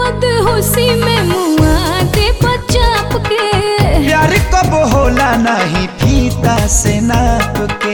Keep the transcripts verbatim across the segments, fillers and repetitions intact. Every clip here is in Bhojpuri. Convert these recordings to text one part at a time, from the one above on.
मत होशी में मुआ दे बचाप के। प्यार कब होला नहीं फीता से नाप के।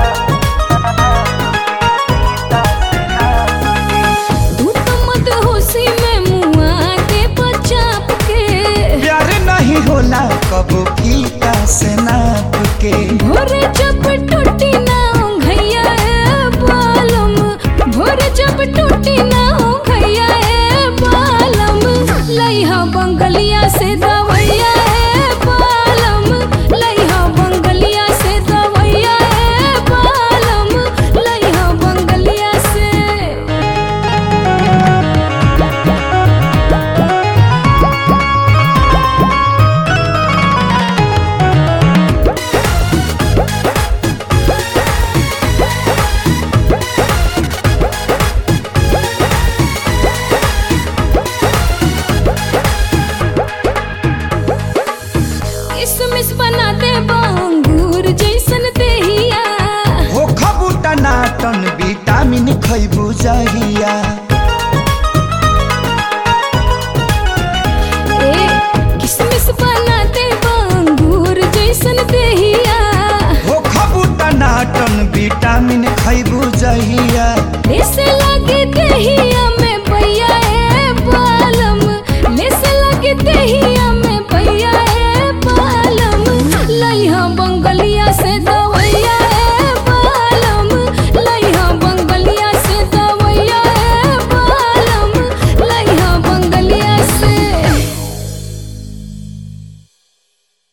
तू तो मत होशी में मुआ दे बचाप के। प्यार नहीं होला कब फीता से नाप के। भोरे जब टूटी ना घैया बालम, भोरे जब टूटी ना घैया बालम, लइहा बंगलिया से दवैया बालम, लइहा बंगलिया से दवैया बालम, लइहा बंगलिया से। किसमिस बना दे अंगूर जैसन देहिया। हो खबूटा नाटन विटामिन खैबू जाहिया।